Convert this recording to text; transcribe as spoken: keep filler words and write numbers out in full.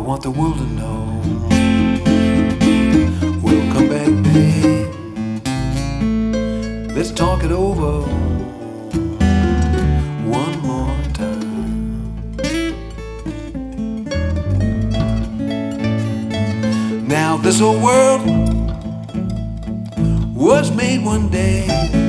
want the world to know. Welcome back, babe. Let's talk it over one more time. Now this whole world was made one day